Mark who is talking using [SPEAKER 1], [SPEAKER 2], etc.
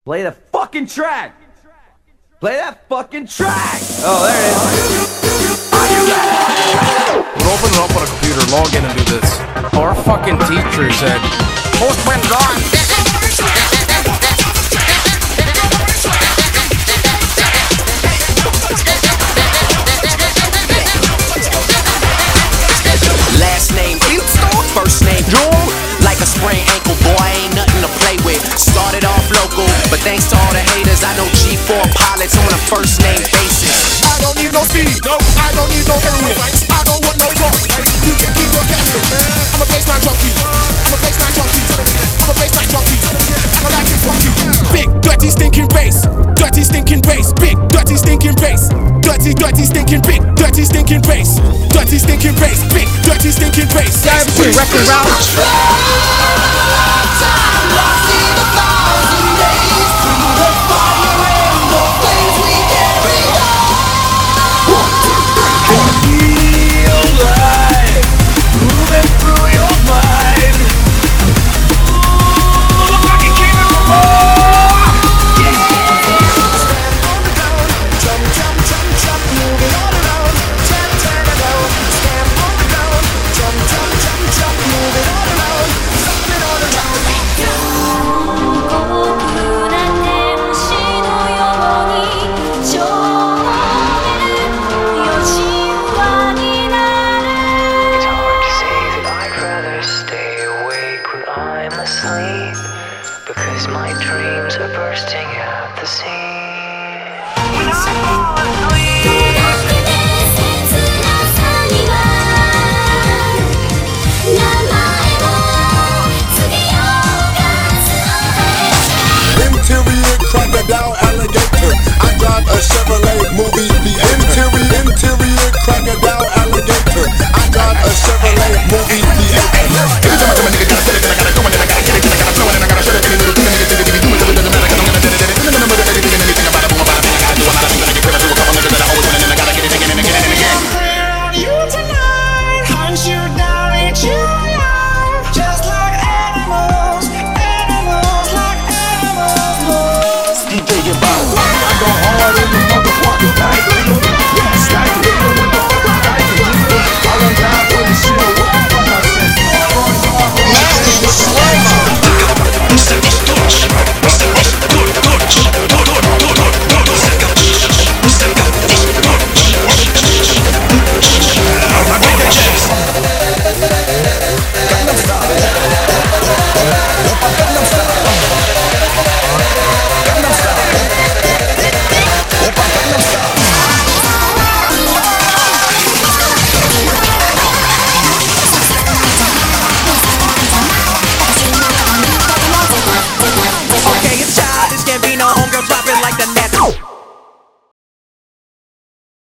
[SPEAKER 1] Play the fucking track! Play that fucking track! Oh, there it is. Are you ready?
[SPEAKER 2] We'll open it up on a computer, log in and do this. Our fucking teacher said, "Postman gone."
[SPEAKER 3] Last name Ilstone, first name Joel. Like a sprained ankle, boy, ain't nothing to play with. Started off local, but thanks to all the haters, I know G4 pilots on a first name basis.
[SPEAKER 4] I don't need no speed, no, I don't need no heroin. I don't want no talk, you can keep your casket. I'm a baseline junkie, I'm a baseline junkie, I'm a baseline junkie, I'm a like it funky. Big, dirty, stinking bass, dirty, stinking bass, big, dirty, stinking bass, dirty, dirty, stinking, big, dirty, stinking bass, dirty, stinking bass, big, dirty, stinking bass.
[SPEAKER 2] Yeah, every record route.
[SPEAKER 5] Because my dreams are bursting at the seams. When I fall asleep,
[SPEAKER 4] interior crocodile alligator. I drive a Chevrolet movie theater. Interior crocodile alligator. I drive a Chevrolet movie theater.
[SPEAKER 2] I go hard in the